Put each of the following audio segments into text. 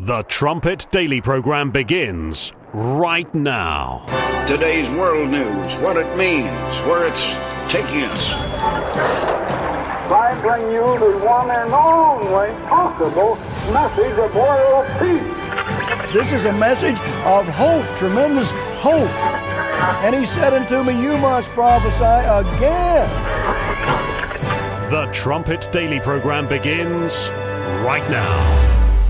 The Trumpet Daily program begins right now. Today's world news, what it means, where it's taking us. I bring you the one and only possible message of world peace. This is a message of hope, tremendous hope. And he said unto me, you must prophesy again. The Trumpet Daily program begins right now.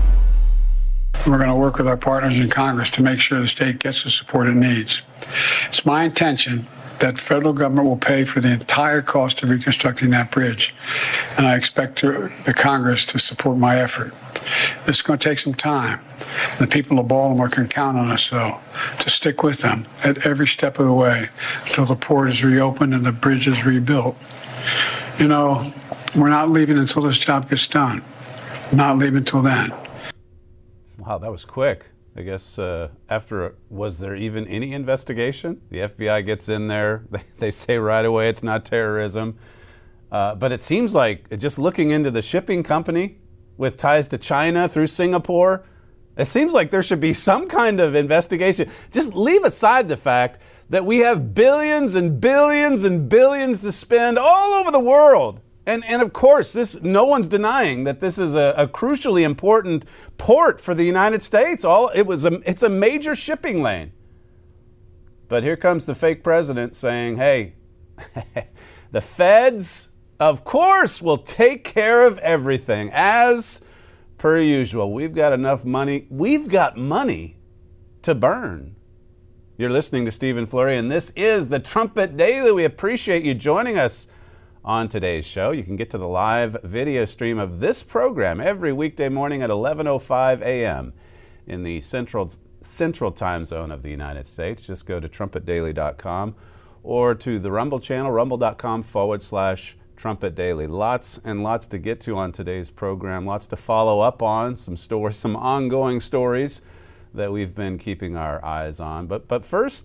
We're going to work with our partners in Congress to make sure the state gets the support it needs. It's my intention that the federal government will pay for the entire cost of reconstructing that bridge. And I expect the Congress to support my effort. This is going to take some time. The people of Baltimore can count on us, though, to stick with them at every step of the way until the port is reopened and the bridge is rebuilt. You know, we're not leaving until this job gets done. Not leaving until then. Wow, that was quick. I guess was there even any investigation? The FBI gets in there. They say right away it's not terrorism. But it seems like just looking into the shipping company with ties to China through Singapore, it seems like there should be some kind of investigation. Just leave aside the fact that we have billions and billions and billions to spend all over the world. And of course, no one's denying that this is a crucially important port for the United States. It's a major shipping lane. But here comes the fake president saying, hey, the feds, of course, will take care of everything as per usual. We've got enough money. We've got money to burn. You're listening to Stephen Flurry, and this is the Trumpet Daily. We appreciate you joining us on today's show. You can get to the live video stream of this program every weekday morning at 11:05 a.m. in the central time zone of the United States. Just go to trumpetdaily.com or to the Rumble channel, rumble.com/Trumpet Daily. Lots and lots to get to on today's program. Lots to follow up on, some stories, some ongoing stories that we've been keeping our eyes on. But first,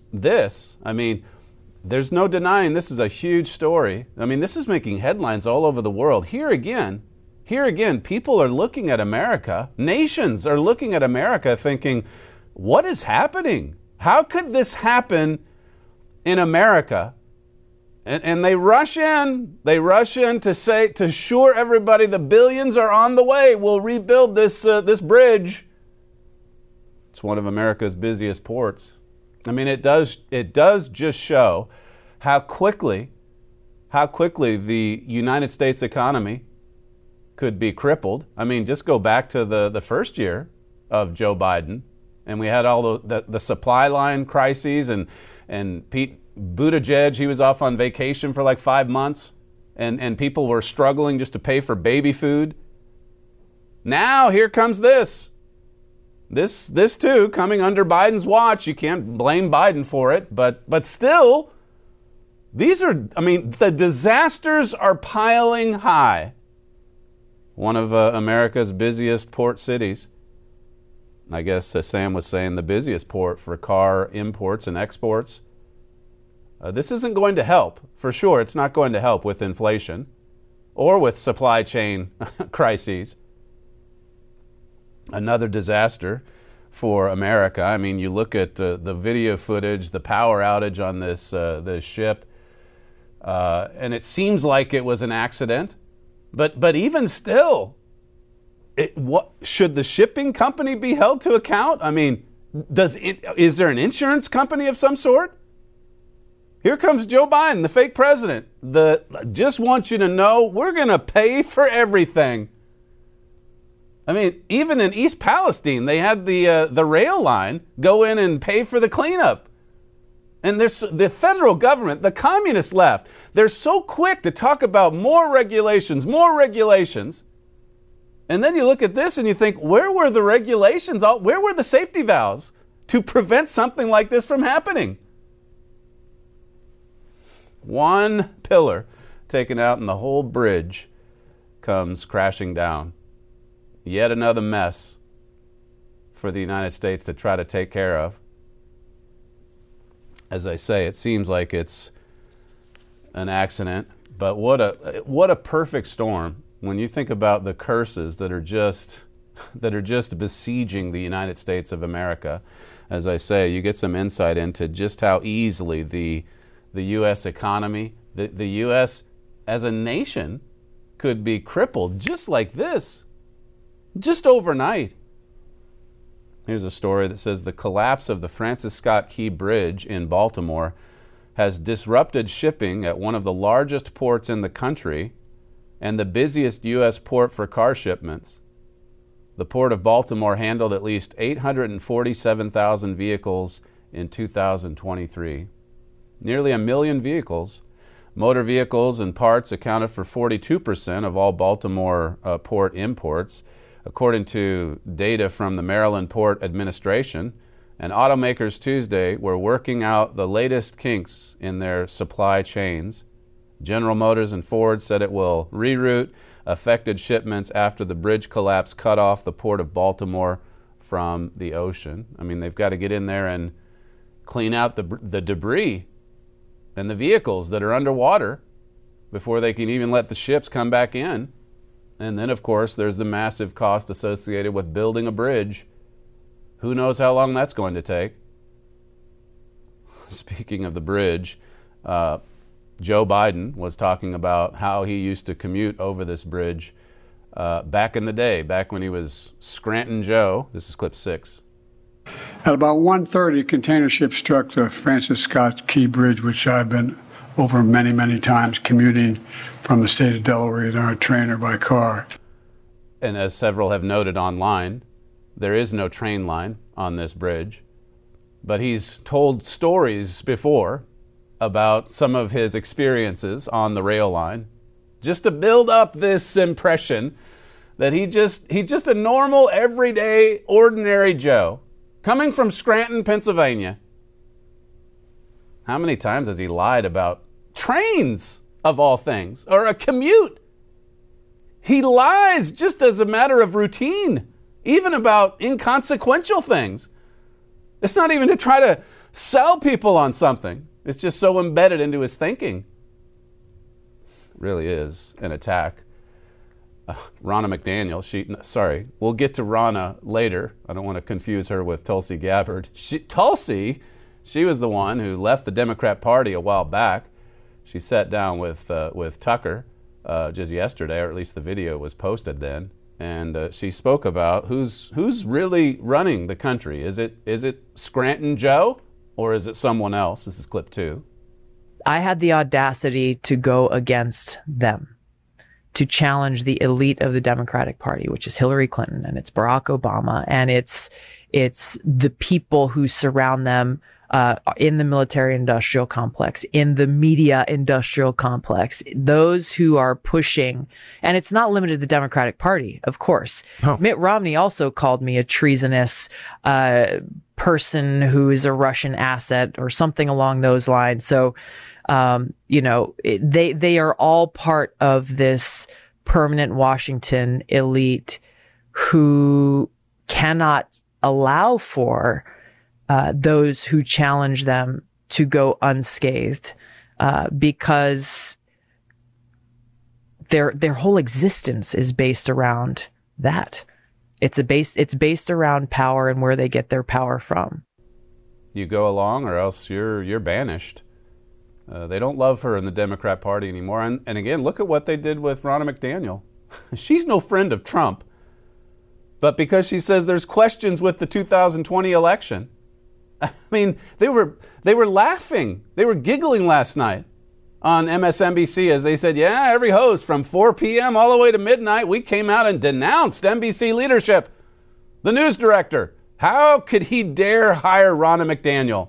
there's no denying this is a huge story. I mean, this is making headlines all over the world. Here again, people are looking at America. Nations are looking at America thinking, what is happening? How could this happen in America? And they rush in to assure everybody the billions are on the way. We'll rebuild this bridge. It's one of America's busiest ports. I mean, it does just show how quickly the United States economy could be crippled. I mean, just go back to the first year of Joe Biden, and we had all the supply line crises, and Pete Buttigieg, he was off on vacation for like 5 months, and people were struggling just to pay for baby food. Now here comes this. This too, coming under Biden's watch. You can't blame Biden for it, but still, the disasters are piling high. One of America's busiest port cities. I guess Sam was saying the busiest port for car imports and exports. This isn't going to help, for sure. It's not going to help with inflation or with supply chain crises. Another disaster for America. I mean, you look at the video footage, the power outage on this ship, and it seems like it was an accident. But even still, should the shipping company be held to account? I mean, is there an insurance company of some sort? Here comes Joe Biden, the fake president. Just want you to know, we're going to pay for everything. I mean, even in East Palestine, they had the rail line go in and pay for the cleanup. And there's the federal government, the communist left, they're so quick to talk about more regulations. And then you look at this and you think, where were the regulations? Where were the safety valves to prevent something like this from happening? One pillar taken out and the whole bridge comes crashing down. Yet another mess for the United States to try to take care of. As I say, it seems like it's an accident, but what a perfect storm when you think about the curses that are just that are just besieging the United States of America. As I say, you get some insight into just how easily the U.S. economy, the U.S. as a nation could be crippled just like this, just overnight. Here's a story that says the collapse of the Francis Scott Key Bridge in Baltimore has disrupted shipping at one of the largest ports in the country and the busiest U.S. port for car shipments. The Port of Baltimore handled at least 847,000 vehicles in 2023. Nearly 1 million vehicles. Motor vehicles and parts accounted for 42% of all Baltimore port imports, according to data from the Maryland Port Administration. And automakers Tuesday were working out the latest kinks in their supply chains. General Motors and Ford said it will reroute affected shipments after the bridge collapse cut off the Port of Baltimore from the ocean. I mean, they've got to get in there and clean out the debris and the vehicles that are underwater before they can even let the ships come back in. And then, of course, there's the massive cost associated with building a bridge. Who knows how long that's going to take? Speaking of the bridge, Joe Biden was talking about how he used to commute over this bridge back in the day, back when he was Scranton Joe. This is clip 6. At about 1:30, container ship struck the Francis Scott Key Bridge, which I've been over many, many times commuting from the state of Delaware either on a train or by car. And as several have noted online, there is no train line on this bridge. But he's told stories before about some of his experiences on the rail line, just to build up this impression that he's just a normal, everyday, ordinary Joe, coming from Scranton, Pennsylvania. How many times has he lied about trains, of all things, or a commute? He lies just as a matter of routine, even about inconsequential things. It's not even to try to sell people on something. It's just so embedded into his thinking. It really is an attack. Ronna McDaniel, we'll get to Ronna later. I don't want to confuse her with Tulsi Gabbard. Tulsi, she was the one who left the Democrat Party a while back. She sat down with Tucker just yesterday, or at least the video was posted then, and she spoke about who's really running the country. Is it Scranton Joe, or is it someone else? This is clip 2. I had the audacity to go against them, to challenge the elite of the Democratic Party, which is Hillary Clinton, and it's Barack Obama, and it's the people who surround them in the military-industrial complex, in the media-industrial complex, those who are pushing, and it's not limited to the Democratic Party, of course. Oh. Mitt Romney also called me a treasonous person who is a Russian asset or something along those lines. So, they are all part of this permanent Washington elite who cannot allow for those who challenge them to go unscathed, because their whole existence is based around that. It's based around power and where they get their power from. You go along, or else you're banished. They don't love her in the Democrat Party anymore. And again, look at what they did with Ronna McDaniel. She's no friend of Trump, but because she says there's questions with the 2020 election. I mean, they were laughing. They were giggling last night on MSNBC as they said, yeah, every host from 4 p.m. all the way to midnight, we came out and denounced NBC leadership. The news director, how could he dare hire Ronna McDaniel?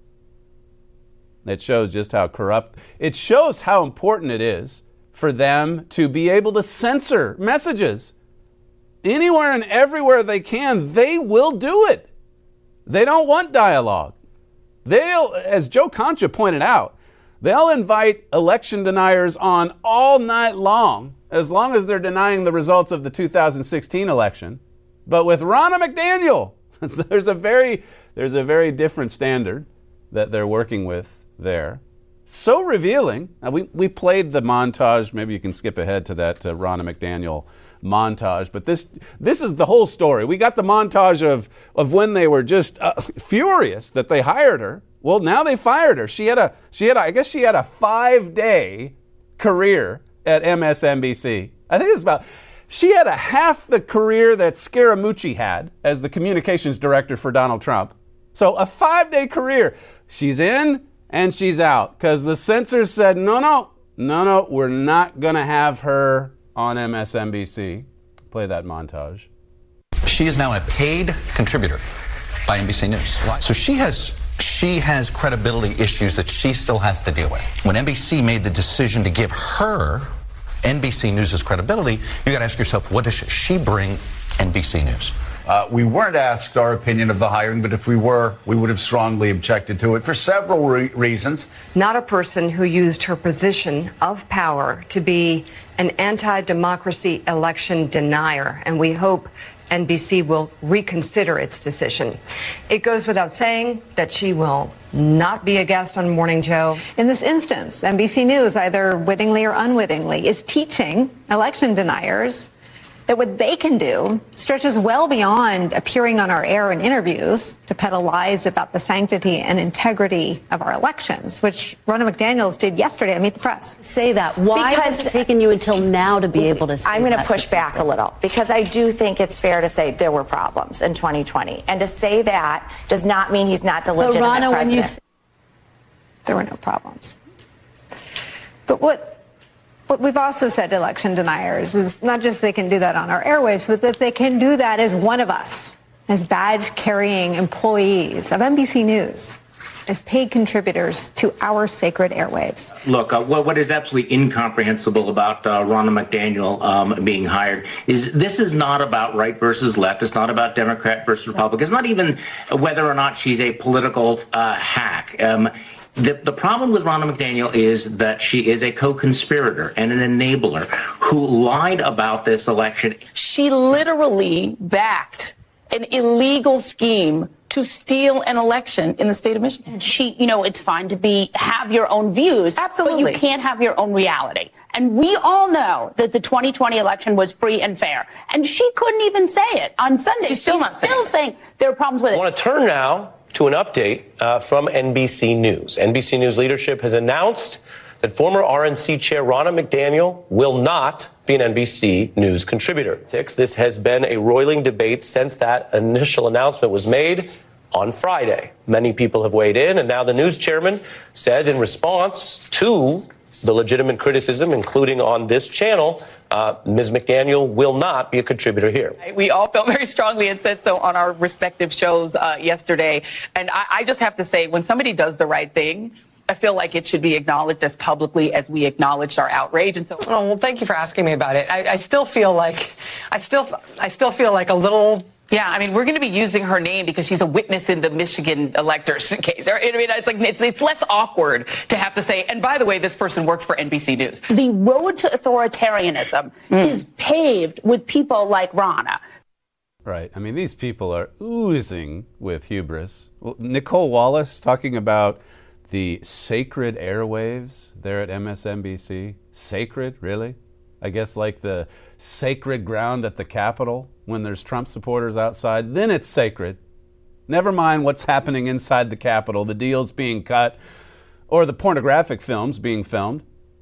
It shows just how corrupt. It shows how important it is for them to be able to censor messages. Anywhere and everywhere they can, they will do it. They don't want dialogue. They'll, as Joe Concha pointed out, they'll invite election deniers on all night long as they're denying the results of the 2016 election. But with Ronna McDaniel, there's a very different standard that they're working with there. So revealing. We played the montage. Maybe you can skip ahead to that Ronna McDaniel montage. But this is the whole story. We got the montage of when they were just furious that they hired her. Well, now they fired her. I guess she had a 5-day career at MSNBC. I think she had a half the career that Scaramucci had as the communications director for Donald Trump. So a 5-day career. She's in and she's out because the censors said, no, we're not going to have her on MSNBC. Play that montage. She is now a paid contributor by NBC News. So she has credibility issues that she still has to deal with. When NBC made the decision to give her NBC News' credibility, you got to ask yourself, what does she bring NBC News? We weren't asked our opinion of the hiring, but if we were, we would have strongly objected to it for several reasons. Not a person who used her position of power to be an anti-democracy election denier, and we hope NBC will reconsider its decision. It goes without saying that she will not be a guest on Morning Joe. In this instance, NBC News, either wittingly or unwittingly, is teaching election deniers that what they can do stretches well beyond appearing on our air in interviews to peddle lies about the sanctity and integrity of our elections, which Ronna McDaniels did yesterday at Meet the Press. Say that. Why has it taken you until now to be able to say that? I'm going to push back a little because I do think it's fair to say there were problems in 2020. And to say that does not mean he's not the legitimate president. There were no problems. But what we've also said to election deniers is not just they can do that on our airwaves, but that they can do that as one of us, as badge-carrying employees of NBC News, as paid contributors to our sacred airwaves. Look, what is absolutely incomprehensible about Ronna McDaniel being hired is this is not about right versus left. It's not about Democrat versus Republican. It's not even whether or not she's a political hack. The problem with Ronna McDaniel is that she is a co-conspirator and an enabler who lied about this election. She literally backed an illegal scheme to steal an election in the state of Michigan. It's fine to have your own views. Absolutely. But you can't have your own reality. And we all know that the 2020 election was free and fair. And she couldn't even say it on Sunday. She's still saying there are problems with it. I want to turn now to an update from NBC News. NBC News leadership has announced that former RNC chair Ronna McDaniel will not be an NBC News contributor. This has been a roiling debate since that initial announcement was made on Friday. Many people have weighed in, and now the news chairman says in response to the legitimate criticism, including on this channel, Ms. McDaniel will not be a contributor here. We all felt very strongly and said so on our respective shows yesterday. And I just have to say, when somebody does the right thing, I feel like it should be acknowledged as publicly as we acknowledged our outrage. And so, well, thank you for asking me about it. I still feel like a little. Yeah, I mean, we're going to be using her name because she's a witness in the Michigan electors case. I mean, it's less awkward to have to say, and by the way, this person works for NBC News. The road to authoritarianism is paved with people like Ronna. Right. I mean, these people are oozing with hubris. Nicole Wallace talking about the sacred airwaves there at MSNBC. Sacred, really? I guess like the sacred ground at the Capitol when there's Trump supporters outside, then it's sacred. Never mind what's happening inside the Capitol, the deals being cut, or the pornographic films being filmed.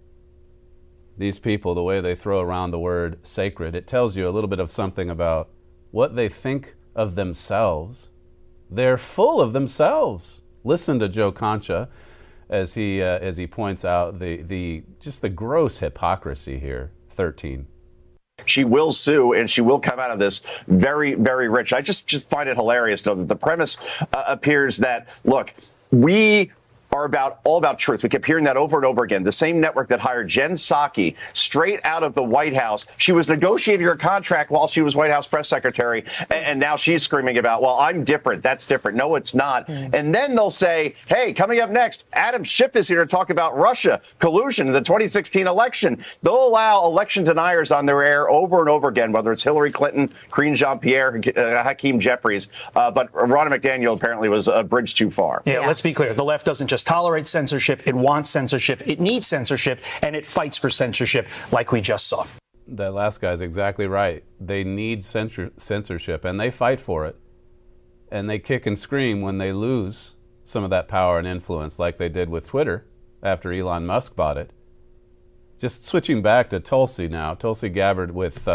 These people, the way they throw around the word sacred, it tells you a little bit of something about what they think of themselves. They're full of themselves. Listen to Joe Concha as he points out the gross hypocrisy here. 13. She will sue, and she will come out of this very, very rich. I just find it hilarious, though, that the premise appears that, look, we are all about truth. We kept hearing that over and over again. The same network that hired Jen Psaki straight out of the White House. She was negotiating her contract while she was White House press secretary, and now she's screaming about, well, I'm different. That's different. No, it's not. And then they'll say, hey, coming up next, Adam Schiff is here to talk about Russia collusion in the 2016 election. They'll allow election deniers on their air over and over again, whether it's Hillary Clinton, Karine Jean-Pierre, Hakeem Jeffries. But Ronna McDaniel apparently was a bridge too far. Yeah, let's be clear. The left doesn't just tolerate censorship. It wants censorship. It needs censorship, and it fights for censorship like we just saw. That last guy's exactly right. They need censorship, and they fight for it. And they kick and scream when they lose some of that power and influence, like they did with Twitter after Elon Musk bought it. Just switching back to Tulsi now. Tulsi Gabbard with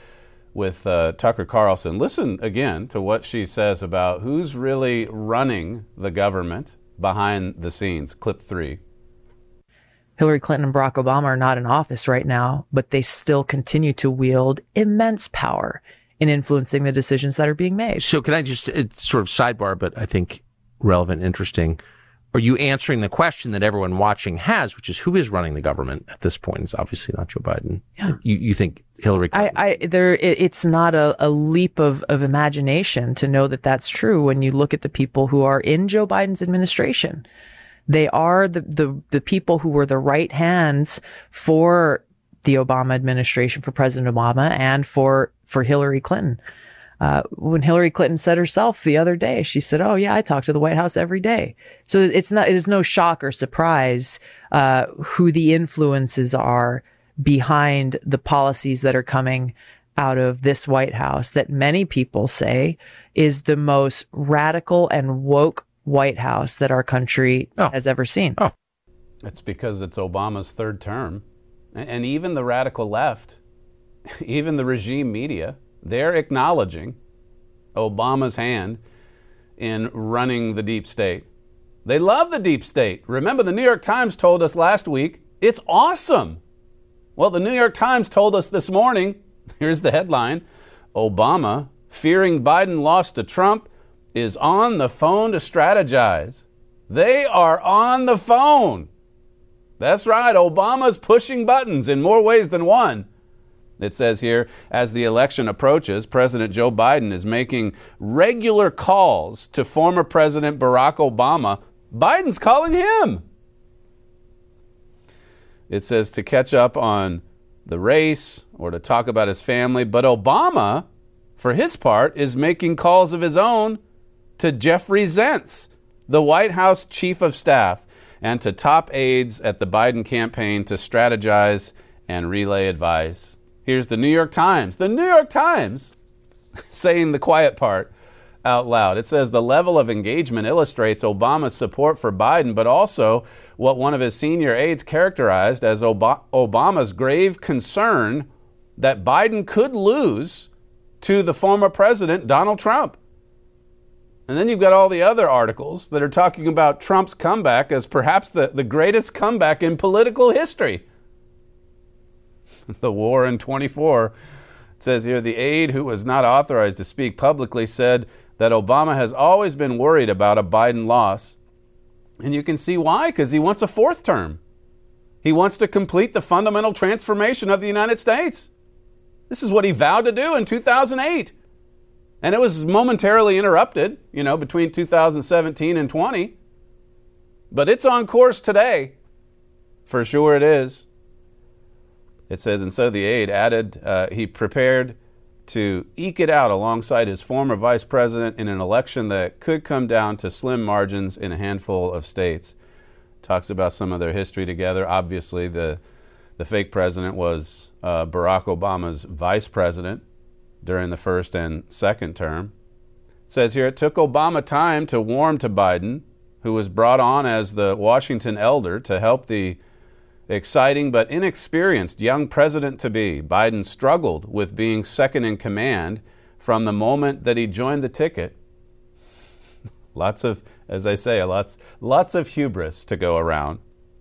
Tucker Carlson. Listen again to what she says about who's really running the government behind the scenes. Clip 3. Hillary Clinton and Barack Obama are not in office right now, but they still continue to wield immense power in influencing the decisions that are being made. So can I just, it's sort of sidebar, but I think relevant, interesting. Are you answering the question that everyone watching has, which is who is running the government at this point? It's obviously not Joe Biden. Yeah. You think Hillary Clinton? It's not a leap of imagination to know that that's true when you look at the people who are in Joe Biden's administration. They are the people who were the right hands for the Obama administration, for President Obama, and for Hillary Clinton. When Hillary Clinton said herself the other day, she said, "Oh yeah, I talk to the White House every day." So it is no shock or surprise who the influences are behind the policies that are coming out of this White House that many people say is the most radical and woke White House that our country has ever seen. It's because it's Obama's third term. And even the radical left, even the regime media, they're acknowledging Obama's hand in running the deep state. They love the deep state. Remember, the New York Times told us last week, it's awesome. Well, the New York Times told us this morning, here's the headline, Obama, fearing Biden lost to Trump, is on the phone to strategize. They are on the phone. That's right, Obama's pushing buttons in more ways than one. It says here, as the election approaches, President Joe Biden is making regular calls to former President Barack Obama. Biden's calling him. It says to catch up on the race or to talk about his family. But Obama, for his part, is making calls of his own to Jeffrey Zients, the White House chief of staff, and to top aides at the Biden campaign to strategize and relay advice. Here's the New York Times. The New York Times saying the quiet part out loud. It says the level of engagement illustrates Obama's support for Biden, but also what one of his senior aides characterized as Obama's grave concern that Biden could lose to the former president, Donald Trump. And then you've got all the other articles that are talking about Trump's comeback as perhaps the greatest comeback in political history. The war in 24. It says here, the aide who was not authorized to speak publicly said that Obama has always been worried about a Biden loss. And you can see why, because he wants a fourth term. He wants to complete the fundamental transformation of the United States. This is what he vowed to do in 2008. And it was momentarily interrupted, between 2017 and 20. But it's on course today. For sure it is. It says, and so the aide added, he prepared to eke it out alongside his former vice president in an election that could come down to slim margins in a handful of states. Talks about some of their history together. Obviously, the fake president was Barack Obama's vice president during the first and second term. It says here, it took Obama time to warm to Biden, who was brought on as the Washington elder to help the exciting but inexperienced young president-to-be. Biden struggled with being second in command from the moment that he joined the ticket. Lots of hubris to go around.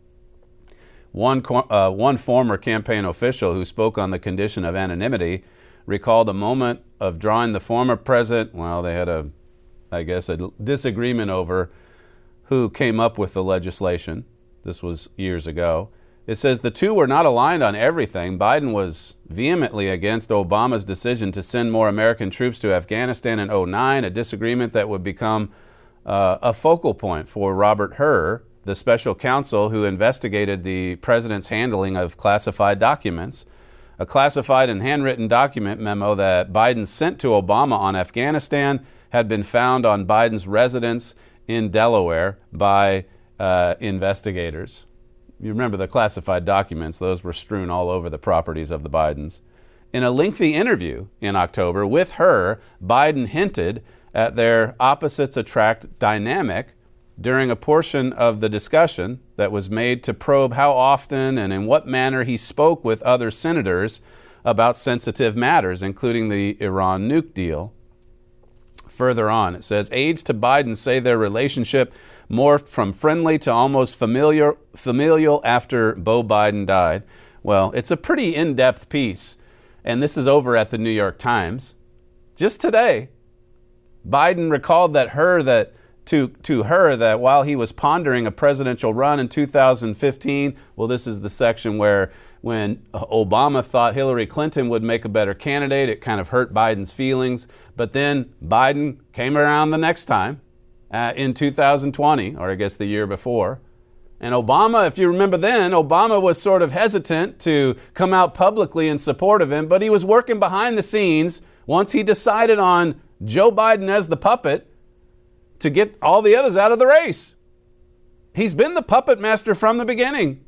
One former campaign official who spoke on the condition of anonymity recalled a moment of drawing the former president. Well, they had a disagreement over who came up with the legislation. This was years ago. It says the two were not aligned on everything. Biden was vehemently against Obama's decision to send more American troops to Afghanistan in 2009, a disagreement that would become a focal point for Robert Hur, the special counsel who investigated the president's handling of classified documents. A classified and handwritten document memo that Biden sent to Obama on Afghanistan had been found on Biden's residence in Delaware by investigators. You remember the classified documents, those were strewn all over the properties of the Bidens. In a lengthy interview in October with her, Biden hinted at their opposites attract dynamic during a portion of the discussion that was made to probe how often and in what manner he spoke with other senators about sensitive matters, including the Iran nuke deal. Further on, it says, aides to Biden say their relationship morphed from friendly to almost familial after Beau Biden died. Well, it's a pretty in-depth piece, and this is over at the New York Times. Just today, Biden recalled to her that while he was pondering a presidential run in 2015, well, this is the section where when Obama thought Hillary Clinton would make a better candidate, it kind of hurt Biden's feelings. But then Biden came around the next time in 2020, or I guess the year before. And Obama, if you remember then, Obama was sort of hesitant to come out publicly in support of him, but he was working behind the scenes once he decided on Joe Biden as the puppet to get all the others out of the race. He's been the puppet master from the beginning.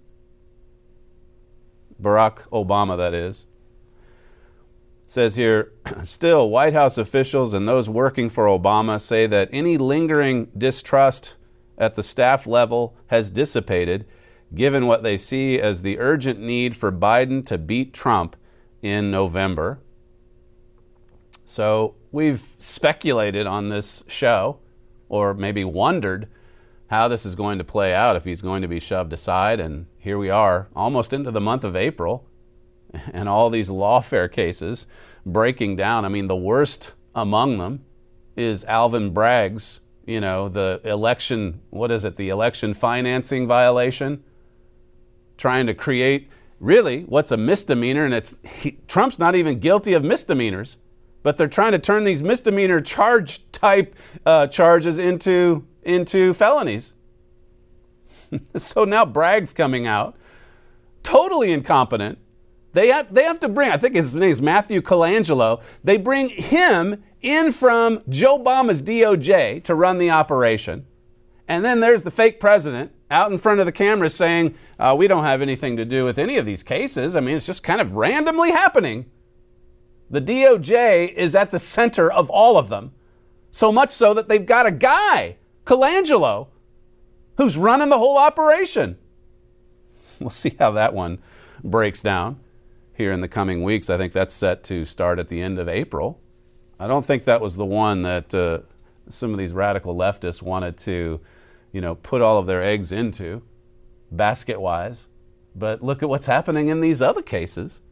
Barack Obama, that is. It says here, still, White House officials and those working for Obama say that any lingering distrust at the staff level has dissipated, given what they see as the urgent need for Biden to beat Trump in November. So we've speculated on this show, or maybe wondered how this is going to play out if he's going to be shoved aside. And here we are, almost into the month of April, and all these lawfare cases breaking down. I mean, the worst among them is Alvin Bragg's, the election, the election financing violation, trying to create really what's a misdemeanor, and Trump's not even guilty of misdemeanors, but they're trying to turn these misdemeanor charges into felonies. So now Bragg's coming out, totally incompetent. They have to bring, I think his name is Matthew Colangelo, they bring him in from Joe Obama's DOJ to run the operation. And then there's the fake president out in front of the camera saying, we don't have anything to do with any of these cases. I mean, it's just kind of randomly happening. The DOJ is at the center of all of them. So much so that they've got a guy, Colangelo, who's running the whole operation. We'll see how that one breaks down here in the coming weeks. I think that's set to start at the end of April. I don't think that was the one that some of these radical leftists wanted to, put all of their eggs into, basket-wise. But look at what's happening in these other cases.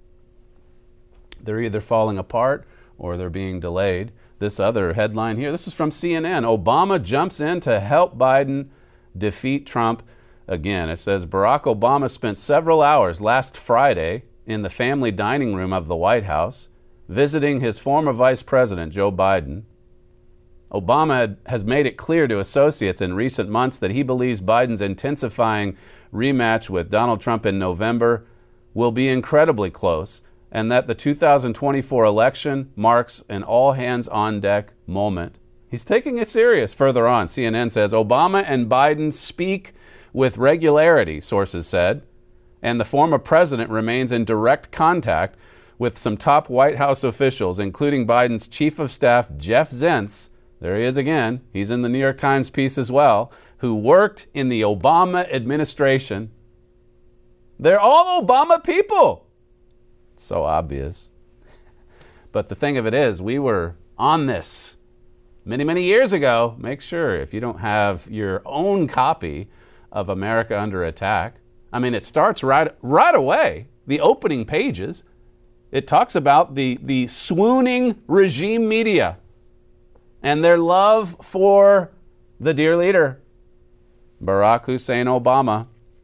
They're either falling apart or they're being delayed. This other headline here, this is from CNN. Obama jumps in to help Biden defeat Trump again. It says Barack Obama spent several hours last Friday in the family dining room of the White House visiting his former vice president, Joe Biden. Obama has made it clear to associates in recent months that he believes Biden's intensifying rematch with Donald Trump in November will be incredibly close, and that the 2024 election marks an all-hands-on-deck moment. He's taking it serious. Further on, CNN says, Obama and Biden speak with regularity, sources said, and the former president remains in direct contact with some top White House officials, including Biden's chief of staff, Jeff Zients. There he is again. He's in the New York Times piece as well, who worked in the Obama administration. They're all Obama people. So obvious. But the thing of it is, we were on this many, many years ago. Make sure if you don't have your own copy of America Under Attack, I mean, it starts right away. The opening pages, it talks about the swooning regime media and their love for the dear leader, Barack Hussein Obama.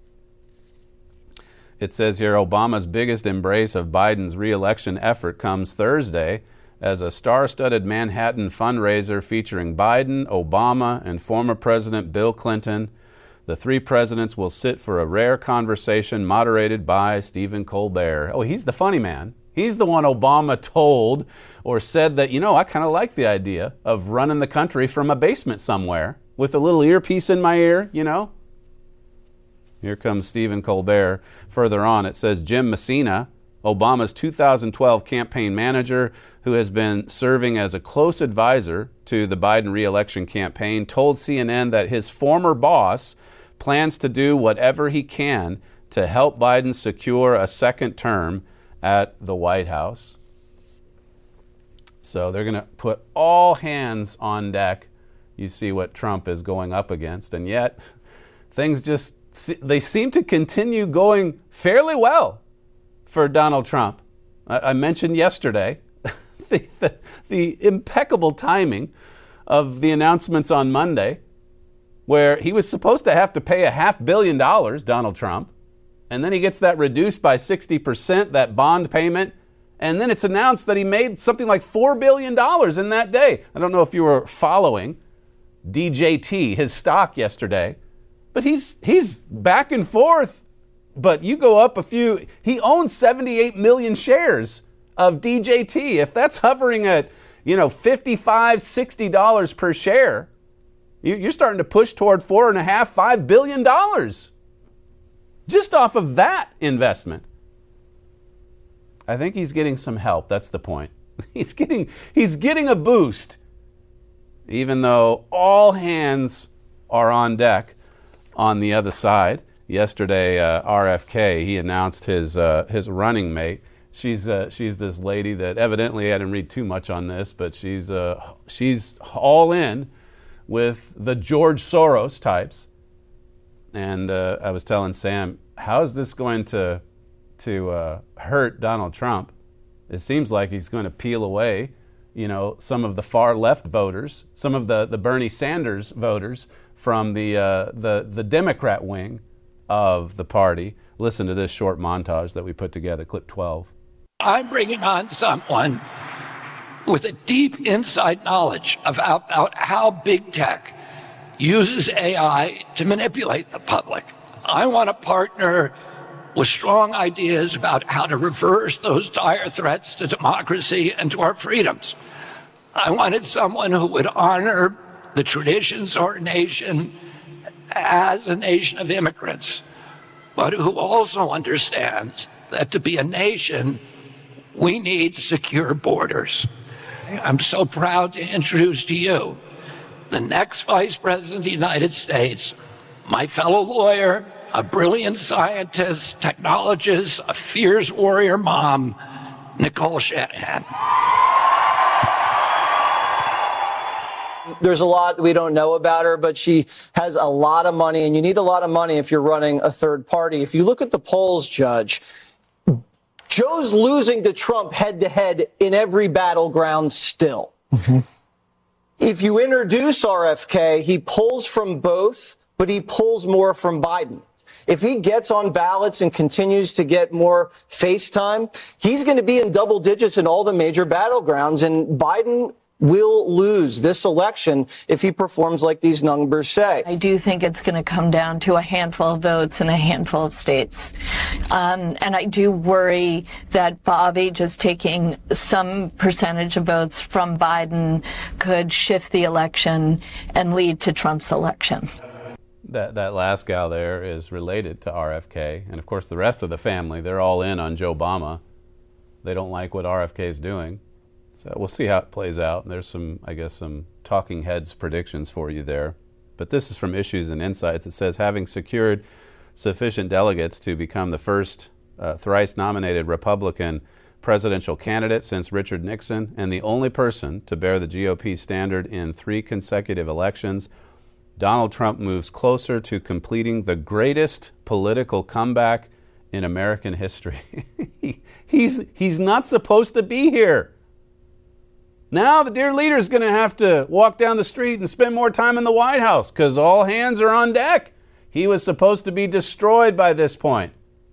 It says here, Obama's biggest embrace of Biden's re-election effort comes Thursday as a star-studded Manhattan fundraiser featuring Biden, Obama, and former President Bill Clinton. The three presidents will sit for a rare conversation moderated by Stephen Colbert. Oh, he's the funny man. He's the one Obama told or said that, I kind of like the idea of running the country from a basement somewhere with a little earpiece in my ear, Here comes Stephen Colbert. Further on, it says Jim Messina, Obama's 2012 campaign manager, who has been serving as a close advisor to the Biden re-election campaign, told CNN that his former boss plans to do whatever he can to help Biden secure a second term at the White House. So they're going to put all hands on deck. You see what Trump is going up against, and yet things they seem to continue going fairly well for Donald Trump. I mentioned yesterday the impeccable timing of the announcements on Monday, where he was supposed to have to pay $500 million, Donald Trump, and then he gets that reduced by 60%, that bond payment, and then it's announced that he made something like $4 billion in that day. I don't know if you were following DJT, his stock yesterday, but he's back and forth. But you go up he owns 78 million shares of DJT. If that's hovering at, $55, $60 per share, you're starting to push toward $4.5 billion just off of that investment. I think he's getting some help. That's the point. He's getting a boost, even though all hands are on deck on the other side. Yesterday, RFK, he announced his running mate. She's this lady that evidently, I didn't read too much on this, but she's all in with the George Soros types. And I was telling Sam, how is this going to hurt Donald Trump? It seems like he's going to peel away, some of the far left voters, some of the Bernie Sanders voters from the Democrat wing of the party. Listen to this short montage that we put together, clip 12. I'm bringing on someone with a deep inside knowledge about how big tech uses AI to manipulate the public. I want a partner with strong ideas about how to reverse those dire threats to democracy and to our freedoms. I wanted someone who would honor the traditions of our nation as a nation of immigrants, but who also understands that to be a nation, we need secure borders. I'm so proud to introduce to you the next Vice President of the United States, my fellow lawyer, a brilliant scientist, technologist, a fierce warrior mom, Nicole Shanahan. There's a lot we don't know about her, but she has a lot of money, and you need a lot of money if you're running a third party. If you look at the polls, Judge, Joe's losing to Trump head-to-head in every battleground still. Mm-hmm. If you introduce RFK, he pulls from both, but he pulls more from Biden. If he gets on ballots and continues to get more face time, he's going to be in double digits in all the major battlegrounds, and Biden will lose this election if he performs like these numbers say. I do think it's going to come down to a handful of votes in a handful of states. And I do worry that Bobby just taking some percentage of votes from Biden could shift the election and lead to Trump's election. That last gal there is related to RFK. And of course, the rest of the family, they're all in on Joe Obama. They don't like what RFK is doing. So we'll see how it plays out. There's some talking heads predictions for you there. But this is from Issues and Insights. It says, having secured sufficient delegates to become the first thrice nominated Republican presidential candidate since Richard Nixon and the only person to bear the GOP standard in 3 consecutive elections, Donald Trump moves closer to completing the greatest political comeback in American history. He's not supposed to be here. Now the dear leader is going to have to walk down the street and spend more time in the White House because all hands are on deck. He was supposed to be destroyed by this point.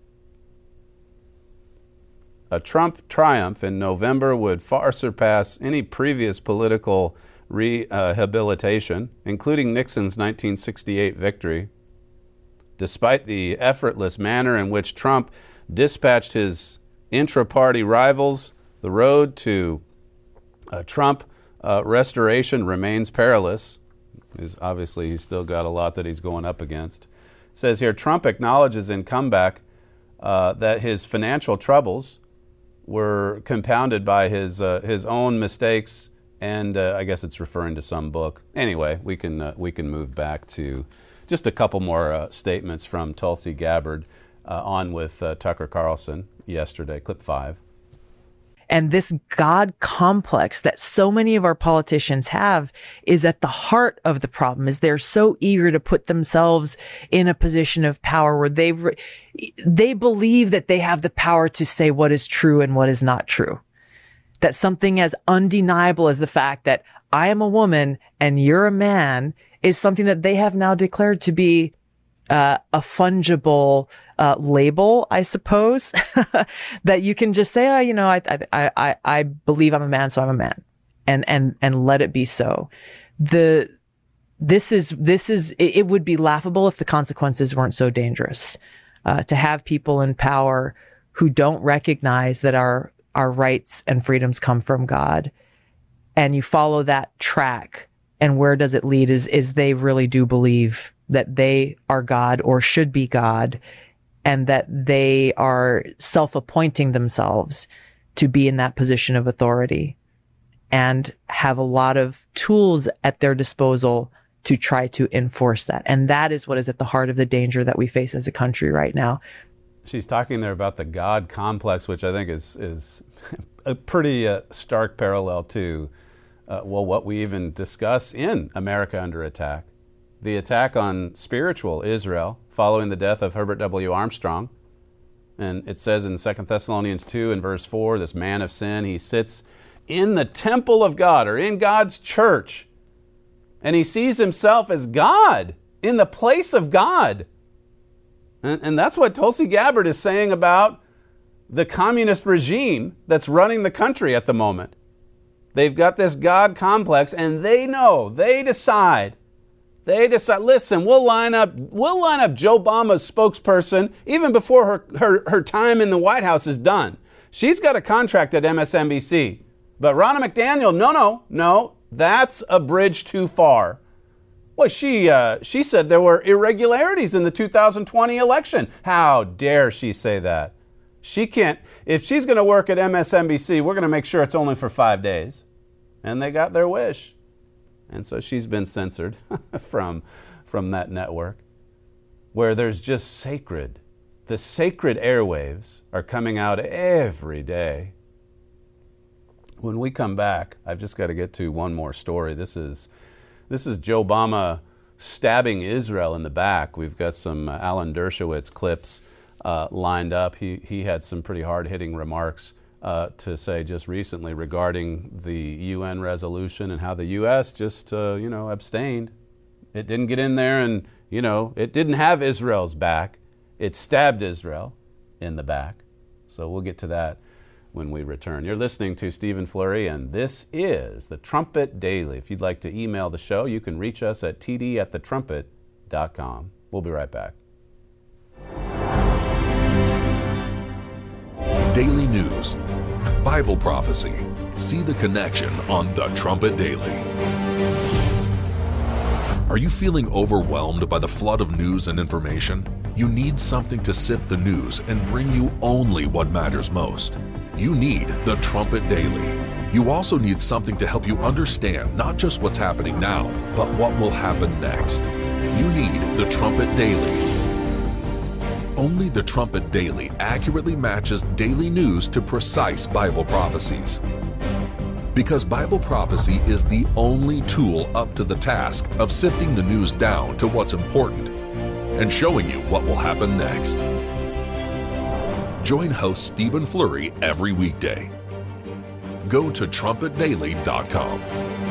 A Trump triumph in November would far surpass any previous political rehabilitation, including Nixon's 1968 victory. Despite the effortless manner in which Trump dispatched his intra-party rivals, the road to Trump restoration remains perilous. Obviously, he's still got a lot that he's going up against. It says here, Trump acknowledges in comeback that his financial troubles were compounded by his own mistakes, and I guess it's referring to some book. Anyway, we can move back to just a couple more statements from Tulsi Gabbard on with Tucker Carlson yesterday, clip 5. And this God complex that so many of our politicians have is at the heart of the problem, is they're so eager to put themselves in a position of power where they believe that they have the power to say what is true and what is not true. That something as undeniable as the fact that I am a woman and you're a man is something that they have now declared to be a fungible label, I suppose, that you can just say, I believe I'm a man, so I'm a man, and let it be so. This is it would be laughable if the consequences weren't so dangerous. To have people in power who don't recognize that our rights and freedoms come from God, and you follow that track, and where does it lead? Is they really do believe that they are God or should be God, and that they are self-appointing themselves to be in that position of authority and have a lot of tools at their disposal to try to enforce that. And that is what is at the heart of the danger that we face as a country right now. She's talking there about the God complex, which I think is a pretty stark parallel to, what we even discuss in America Under Attack. The attack on spiritual Israel following the death of Herbert W. Armstrong. And it says in 2 Thessalonians 2 and verse 4, this man of sin, he sits in the temple of God, or in God's church, and he sees himself as God, in the place of God. And that's what Tulsi Gabbard is saying about the communist regime that's running the country at the moment. They've got this God complex, and they know, they decide, listen, we'll line up Joe Obama's spokesperson even before her time in the White House is done. She's got a contract at MSNBC. But Ronna McDaniel, no, that's a bridge too far. Well, she said there were irregularities in the 2020 election. How dare she say that? She can't. If she's going to work at MSNBC, we're going to make sure it's only for 5 days. And they got their wish. And so she's been censored from that network, where there's just the sacred airwaves are coming out every day. When we come back, I've just got to get to one more story. This is Joe Obama stabbing Israel in the back. We've got some Alan Dershowitz clips lined up. He had some pretty hard-hitting remarks to say just recently regarding the UN resolution and how the U.S. just, abstained. It didn't get in there and, it didn't have Israel's back. It stabbed Israel in the back. So we'll get to that when we return. You're listening to Stephen Flurry, and this is The Trumpet Daily. If you'd like to email the show, you can reach us at td@thetrumpet.com. We'll be right back. Daily news, Bible prophecy. See the connection on The Trumpet Daily. Are you feeling overwhelmed by the flood of news and information? You need something to sift the news and bring you only what matters most. You need The Trumpet Daily. You also need something to help you understand not just what's happening now, but what will happen next. You need The Trumpet Daily. Only The Trumpet Daily accurately matches daily news to precise Bible prophecies. Because Bible prophecy is the only tool up to the task of sifting the news down to what's important and showing you what will happen next. Join host Stephen Flurry every weekday. Go to trumpetdaily.com.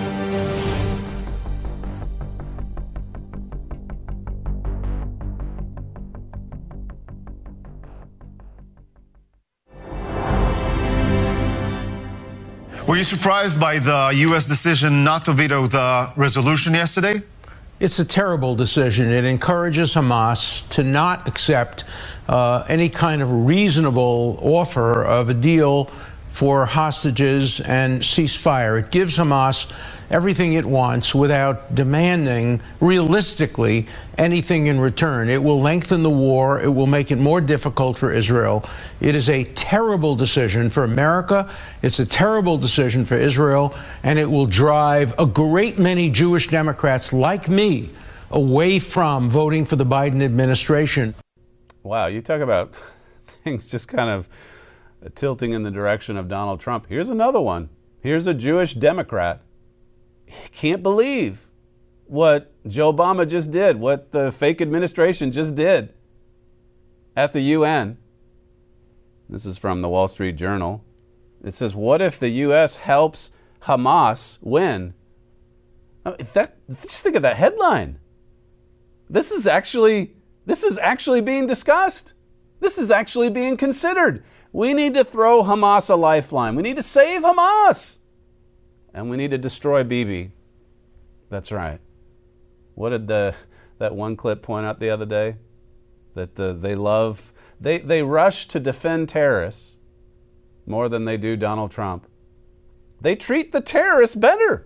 Were you surprised by the U.S. decision not to veto the resolution yesterday? It's a terrible decision. It encourages Hamas to not accept any kind of reasonable offer of a deal for hostages and ceasefire. It gives Hamas everything it wants without demanding, realistically, anything in return. It will lengthen the war. It will make it more difficult for Israel. It is a terrible decision for America. It's a terrible decision for Israel. And it will drive a great many Jewish Democrats like me away from voting for the Biden administration. Wow, you talk about things just kind of tilting in the direction of Donald Trump. Here's another one. Here's a Jewish Democrat. Can't believe what Joe Obama just did, what the fake administration just did at the UN. This is from the Wall Street Journal. It says, what if the U.S. helps Hamas win? Just think of that headline. This is actually being discussed. This is actually being considered. We need to throw Hamas a lifeline. We need to save Hamas. And we need to destroy Bibi. That's right. What did that one clip point out the other day? That they rush to defend terrorists more than they do Donald Trump. They treat the terrorists better.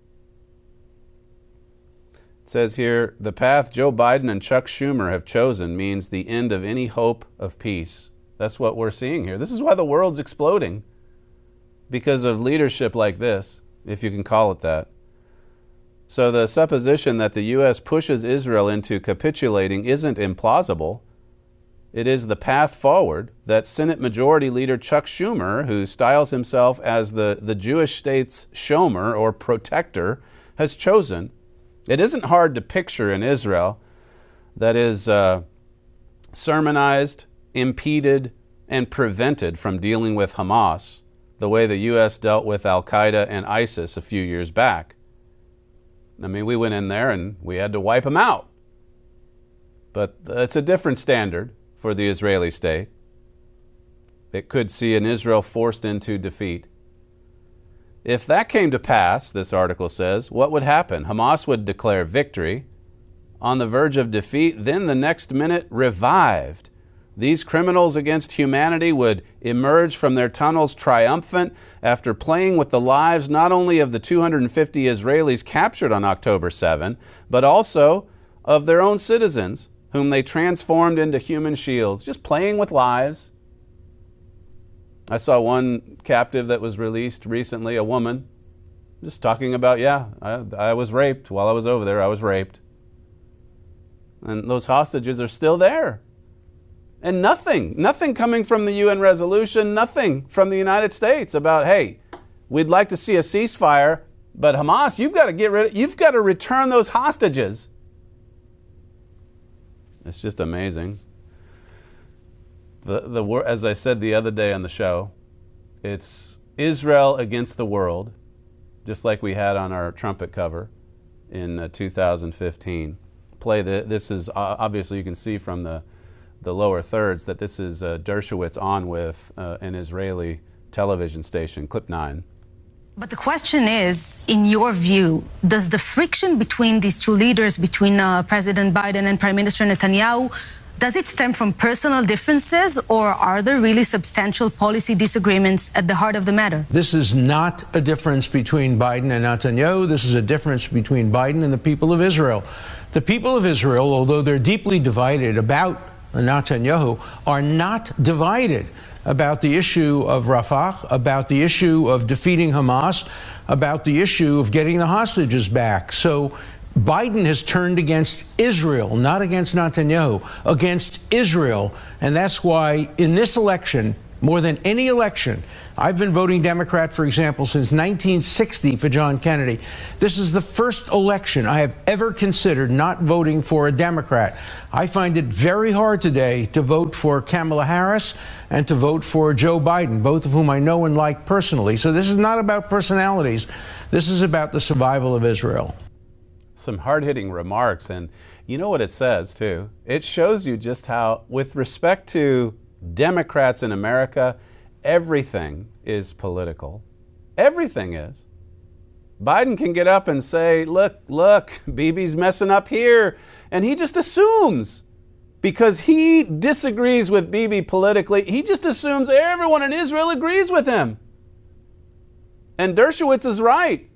It says here, the path Joe Biden and Chuck Schumer have chosen means the end of any hope of peace. That's what we're seeing here. This is why the world's exploding, because of leadership like this, if you can call it that. So the supposition that the U.S. pushes Israel into capitulating isn't implausible. It is the path forward that Senate Majority Leader Chuck Schumer, who styles himself as the Jewish state's shomer or protector, has chosen. It isn't hard to picture an Israel that is sermonized, impeded, and prevented from dealing with Hamas the way the U.S. dealt with Al-Qaeda and ISIS a few years back. I mean, we went in there and we had to wipe them out. But it's a different standard for the Israeli state. It could see an Israel forced into defeat. If that came to pass, this article says, what would happen? Hamas would declare victory, on the verge of defeat, then the next minute revived. These criminals against humanity would emerge from their tunnels triumphant after playing with the lives not only of the 250 Israelis captured on October 7, but also of their own citizens, whom they transformed into human shields, just playing with lives. I saw one captive that was released recently, a woman, just talking about, I was raped while I was over there. I was raped. And those hostages are still there. And nothing coming from the UN resolution, nothing from the United States about, hey, we'd like to see a ceasefire, but Hamas, you've got to return those hostages. It's just amazing. As I said the other day on the show, it's Israel against the world, just like we had on our trumpet cover in 2015. This is obviously, you can see from the lower thirds that this is Dershowitz on with an Israeli television station, Clip 9. But the question is, in your view, does the friction between these two leaders, between President Biden and Prime Minister Netanyahu, does it stem from personal differences, or are there really substantial policy disagreements at the heart of the matter? This is not a difference between Biden and Netanyahu. This is a difference between Biden and the people of Israel. The people of Israel, although they're deeply divided about Netanyahu, are not divided about the issue of Rafah, about the issue of defeating Hamas, about the issue of getting the hostages back. So Biden has turned against Israel, not against Netanyahu, against Israel. And that's why in this election, more than any election, I've been voting Democrat, for example, since 1960 for John Kennedy. This is the first election I have ever considered not voting for a Democrat. I find it very hard today to vote for Kamala Harris and to vote for Joe Biden, both of whom I know and like personally. So this is not about personalities. This is about the survival of Israel. Some hard-hitting remarks, and you know what it says, too? It shows you just how, with respect to Democrats in America, everything is political. Everything is. Biden can get up and say, look, Bibi's messing up here. And he just assumes, because he disagrees with Bibi politically, he just assumes everyone in Israel agrees with him. And Dershowitz is right.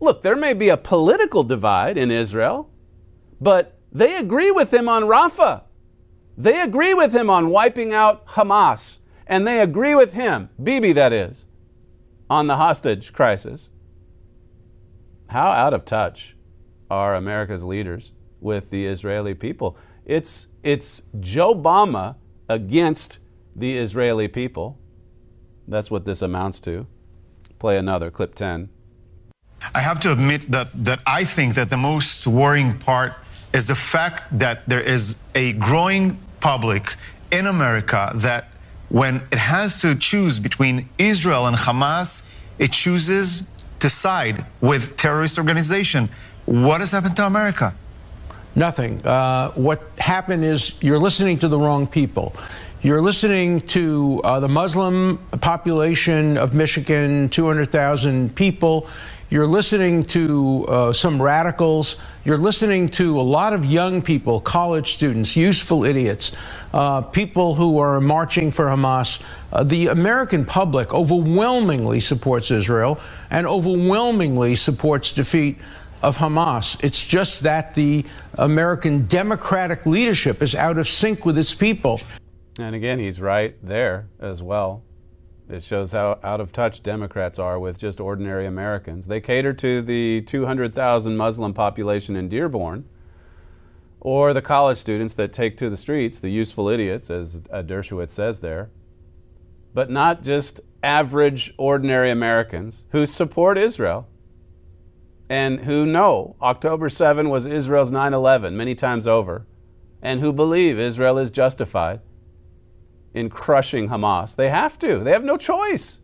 look, there may be a political divide in Israel, but they agree with him on Rafah. They agree with him on wiping out Hamas. And they agree with him, Bibi that is, on the hostage crisis. How out of touch are America's leaders with the Israeli people? It's Joe Obama against the Israeli people. That's what this amounts to. Play another, clip 10. I have to admit that I think that the most worrying part is the fact that there is a growing public in America that when it has to choose between Israel and Hamas, it chooses to side with terrorist organization. What has happened to America? Nothing. What happened is you're listening to the wrong people. You're listening to the Muslim population of Michigan, 200,000 people. You're listening to some radicals. You're listening to a lot of young people, college students, useful idiots, people who are marching for Hamas. The American public overwhelmingly supports Israel and overwhelmingly supports defeat of Hamas. It's just that the American democratic leadership is out of sync with its people. And again, he's right there as well. It shows how out of touch Democrats are with just ordinary Americans. They cater to the 200,000 Muslim population in Dearborn, or the college students that take to the streets, the useful idiots, as Dershowitz says there, but not just average, ordinary Americans who support Israel and who know October 7 was Israel's 9/11 many times over, and who believe Israel is justified in crushing Hamas. They have to. They have no choice.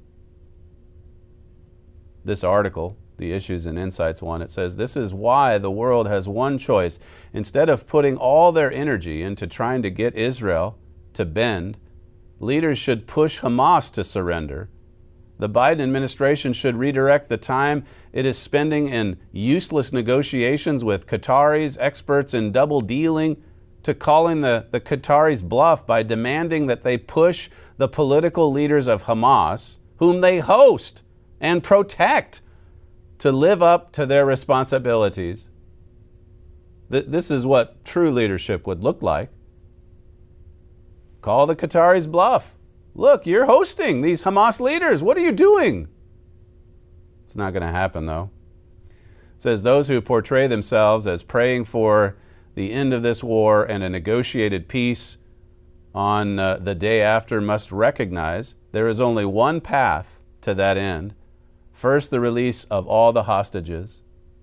This article, the Issues and Insights one, it says, this is why the world has one choice. Instead of putting all their energy into trying to get Israel to bend, leaders should push Hamas to surrender. The Biden administration should redirect the time it is spending in useless negotiations with Qataris, experts in double dealing, to calling the Qataris bluff by demanding that they push the political leaders of Hamas, whom they host and protect, to live up to their responsibilities. This is what true leadership would look like. Call the Qataris bluff. Look, you're hosting these Hamas leaders. What are you doing? It's not going to happen, though. It says those who portray themselves as praying for the end of this war and a negotiated peace on the day after must recognize there is only one path to that end. First, the release of all the hostages.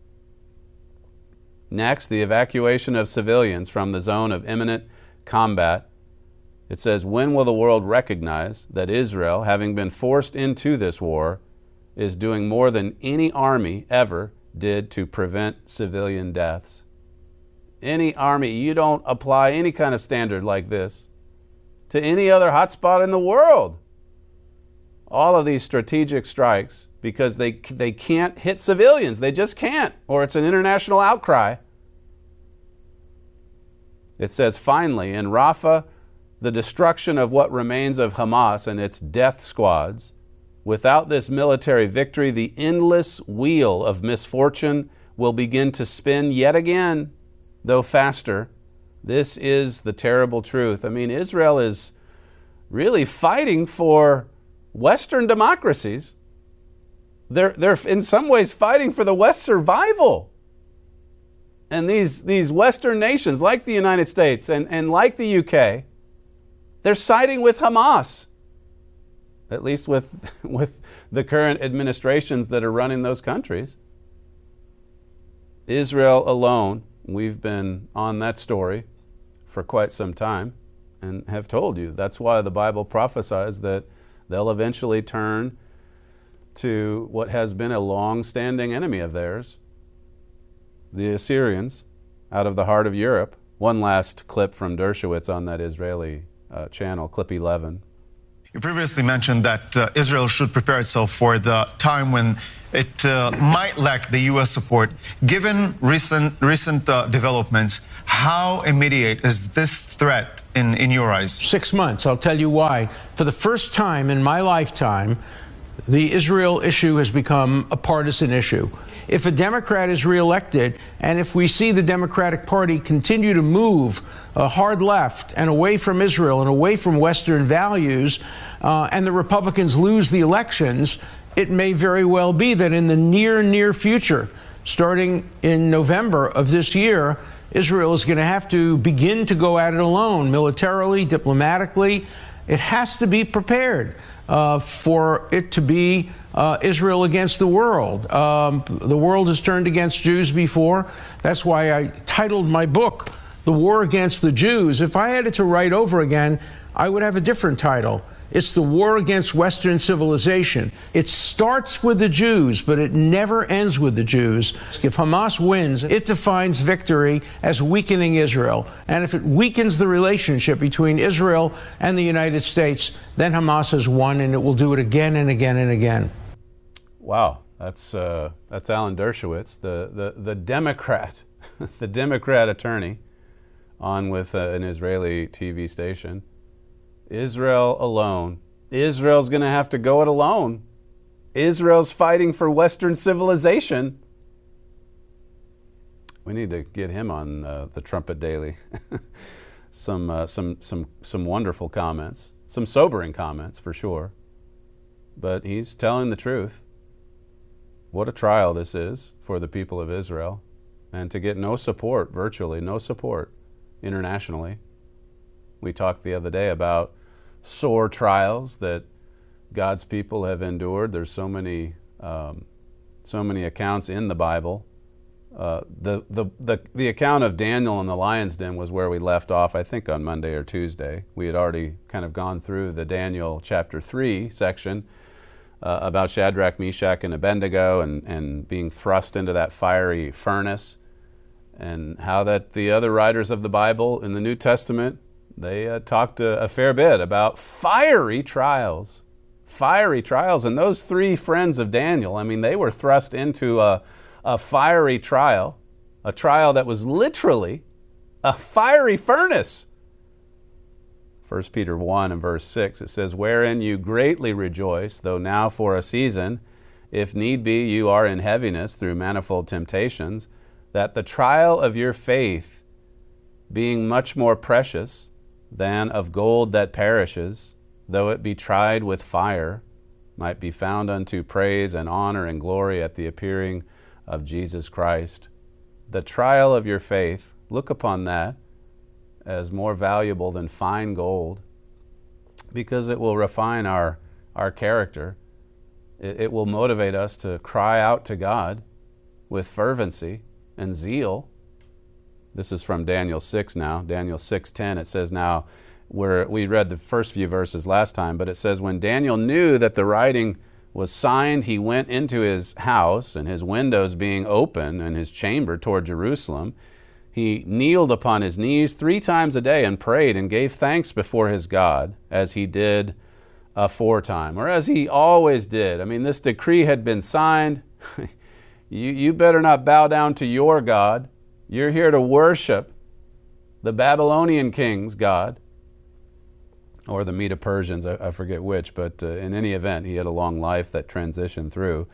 Next, the evacuation of civilians from the zone of imminent combat. It says, when will the world recognize that Israel, having been forced into this war, is doing more than any army ever did to prevent civilian deaths? Any army, you don't apply any kind of standard like this to any other hotspot in the world. All of these strategic strikes, because they can't hit civilians. They just can't, or it's an international outcry. It says, finally, in Rafah, the destruction of what remains of Hamas and its death squads. Without this military victory, the endless wheel of misfortune will begin to spin yet again, though faster. This is the terrible truth. I mean, Israel is really fighting for Western democracies. They're in some ways fighting for the West's survival. And these Western nations, like the United States and like the UK, they're siding with Hamas, at least with the current administrations that are running those countries. Israel alone, we've been on that story for quite some time and have told you. That's why the Bible prophesies that they'll eventually turn to what has been a long-standing enemy of theirs, the Assyrians, out of the heart of Europe. One last clip from Dershowitz on that Israeli channel, clip 11. You previously mentioned that Israel should prepare itself for the time when it might lack the U.S. support. Given recent developments, how immediate is this threat in your eyes? 6 months. I'll tell you why. For the first time in my lifetime, the Israel issue has become a partisan issue. if a Democrat is reelected, and if we see the Democratic Party continue to move hard left and away from Israel and away from Western values, and the Republicans lose the elections, it may very well be that in the near future, starting in November of this year, Israel is going to have to begin to go at it alone, militarily, diplomatically. It has to be prepared for it to be Israel against the world. The world has turned against Jews before. That's why I titled my book, The War Against the Jews. If I had it to write over again, I would have a different title. It's the war against Western civilization. It starts with the Jews, but it never ends with the Jews. If Hamas wins, it defines victory as weakening Israel. And if it weakens the relationship between Israel and the United States, then Hamas has won, and it will do it again and again and again. Wow, that's Alan Dershowitz, the Democrat, the Democrat attorney, on with an Israeli TV station. Israel alone. Israel's going to have to go it alone. Israel's fighting for Western civilization. We need to get him on the Trumpet Daily. Some wonderful comments, some sobering comments for sure. But he's telling the truth. What a trial this is for the people of Israel, and to get no support, virtually no support internationally. We talked the other day about sore trials that God's people have endured. There's so many accounts in the Bible. The account of Daniel in the lion's den was where we left off, I think, on Monday or Tuesday. We had already kind of gone through the Daniel chapter 3 section about Shadrach, Meshach, and Abednego and being thrust into that fiery furnace, and how that the other writers of the Bible in the New Testament, they talked a fair bit about fiery trials. Fiery trials. And those three friends of Daniel, I mean, they were thrust into a fiery trial, a trial that was literally a fiery furnace. 1 Peter 1 and verse 6, it says, "Wherein you greatly rejoice, though now for a season, if need be, you are in heaviness through manifold temptations, that the trial of your faith, being much more precious than of gold that perishes, though it be tried with fire, might be found unto praise and honor and glory at the appearing of Jesus Christ." The trial of your faith, look upon that as more valuable than fine gold, because it will refine our character. It will motivate us to cry out to God with fervency and zeal. This is from Daniel 6 now, Daniel 6:10. It says now, we read the first few verses last time, but it says, "When Daniel knew that the writing was signed, he went into his house, and his windows being open and his chamber toward Jerusalem, he kneeled upon his knees 3 times a day and prayed and gave thanks before his God, as he did aforetime," or as he always did. I mean, this decree had been signed. You better not bow down to your God. You're here to worship the Babylonian king's God, or the Medo-Persians, I forget which, but in any event, he had a long life that transitioned through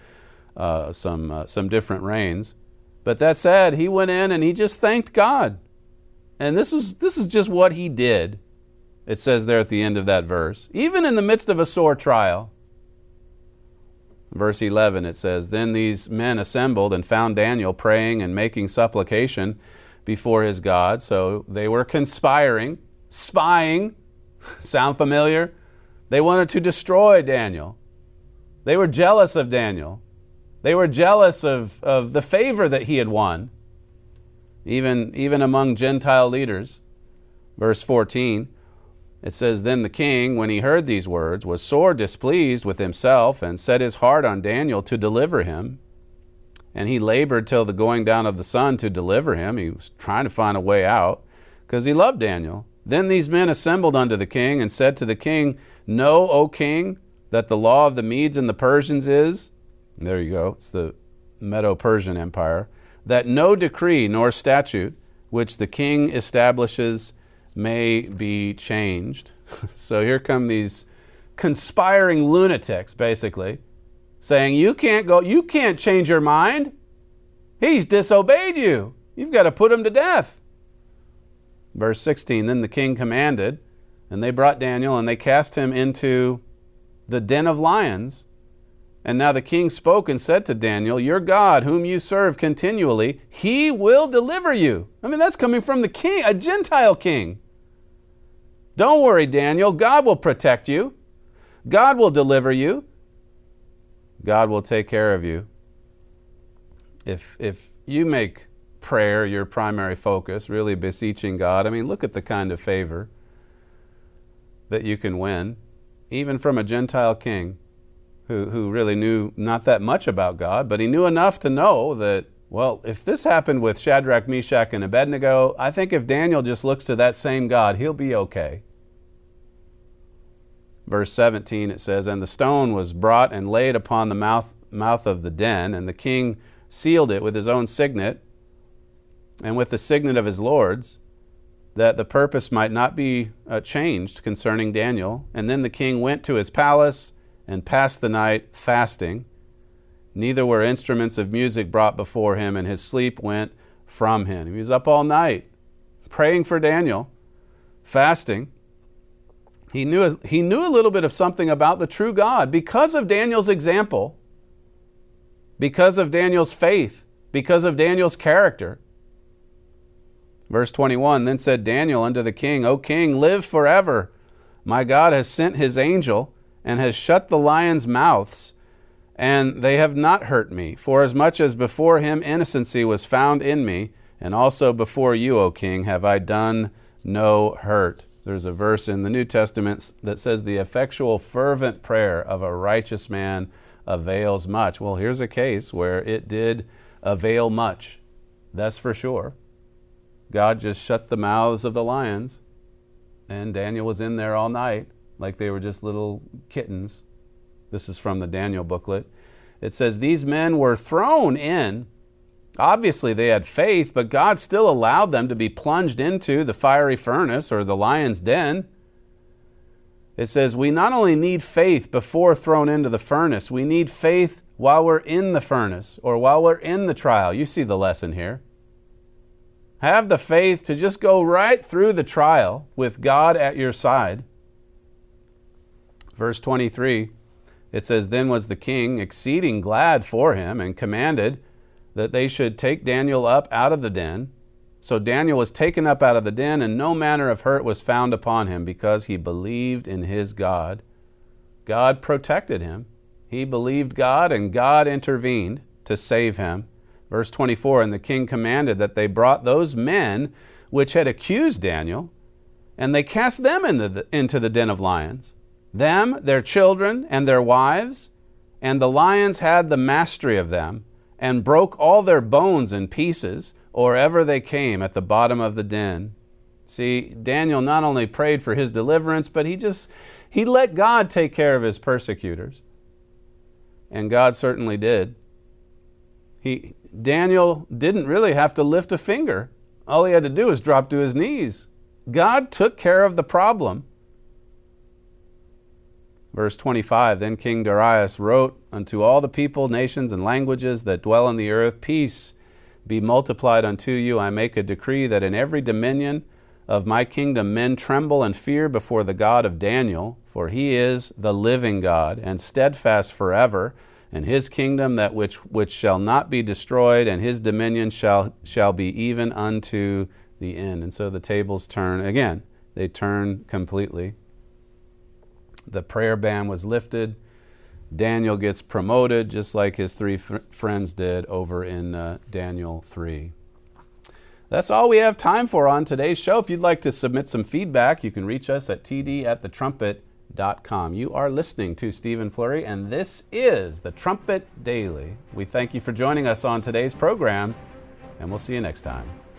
some different reigns. But that said, he went in and he just thanked God. And this is just what he did. It says there at the end of that verse, even in the midst of a sore trial. Verse 11, it says, "Then these men assembled and found Daniel praying and making supplication before his God." So they were conspiring, spying. Sound familiar? They wanted to destroy Daniel. They were jealous of Daniel. They were jealous of the favor that he had won, even among Gentile leaders. Verse 14, it says, "Then the king, when he heard these words, was sore displeased with himself, and set his heart on Daniel to deliver him. And he labored till the going down of the sun to deliver him." He was trying to find a way out because he loved Daniel. "Then these men assembled unto the king and said to the king, Know, O king, that the law of the Medes and the Persians is," there you go, it's the Medo-Persian Empire, "that no decree nor statute which the king establishes may be changed." So here come these conspiring lunatics, basically, saying, you can't change your mind. He's disobeyed you. You've got to put him to death. Verse 16, then the king commanded, and they brought Daniel, and they cast him into the den of lions. And now the king spoke and said to Daniel, your God, whom you serve continually, he will deliver you. I mean, that's coming from the king, a Gentile king. Don't worry, Daniel. God will protect you. God will deliver you. God will take care of you. If you make prayer your primary focus, really beseeching God, I mean, look at the kind of favor that you can win, even from a Gentile king who really knew not that much about God, but he knew enough to know that, well, if this happened with Shadrach, Meshach, and Abednego, I think if Daniel just looks to that same God, he'll be okay. Verse 17, it says, and the stone was brought and laid upon the mouth of the den, and the king sealed it with his own signet and with the signet of his lords, that the purpose might not be changed concerning Daniel. And then the king went to his palace and passed the night fasting. Neither were instruments of music brought before him, and his sleep went from him. He was up all night praying for Daniel, fasting. He knew a little bit of something about the true God because of Daniel's example, because of Daniel's faith, because of Daniel's character. Verse 21, then said Daniel unto the king, O king, live forever. My God has sent his angel and has shut the lions' mouths, and they have not hurt me, forasmuch as before him innocency was found in me, and also before you, O king, have I done no hurt. There's a verse in the New Testament that says the effectual fervent prayer of a righteous man avails much. Well, here's a case where it did avail much. That's for sure. God just shut the mouths of the lions, and Daniel was in there all night like they were just little kittens. This is from the Daniel booklet. It says, these men were thrown in. Obviously, they had faith, but God still allowed them to be plunged into the fiery furnace or the lion's den. It says, we not only need faith before thrown into the furnace, we need faith while we're in the furnace or while we're in the trial. You see the lesson here. Have the faith to just go right through the trial with God at your side. Verse 23, it says, then was the king exceeding glad for him, and commanded that they should take Daniel up out of the den. So Daniel was taken up out of the den, and no manner of hurt was found upon him, because he believed in his God. God protected him. He believed God, and God intervened to save him. Verse 24, and the king commanded that they brought those men which had accused Daniel, and they cast them into the den of lions, them, their children, and their wives, and the lions had the mastery of them, and broke all their bones in pieces, or ever they came at the bottom of the den. See, Daniel not only prayed for his deliverance, but he let God take care of his persecutors. And God certainly did. Daniel didn't really have to lift a finger. All he had to do was drop to his knees. God took care of the problem. Verse 25, then King Darius wrote unto all the people, nations, and languages that dwell on the earth, peace be multiplied unto you. I make a decree that in every dominion of my kingdom men tremble and fear before the God of Daniel, for he is the living God, and steadfast forever, and his kingdom that which shall not be destroyed, and his dominion shall be even unto the end. And so the tables turn again. They turn completely. The prayer ban was lifted. Daniel gets promoted just like his three friends did over in Daniel 3. That's all we have time for on today's show. If you'd like to submit some feedback, you can reach us at td@thetrumpet.com. You are listening to Stephen Flurry, and this is The Trumpet Daily. We thank you for joining us on today's program, and we'll see you next time.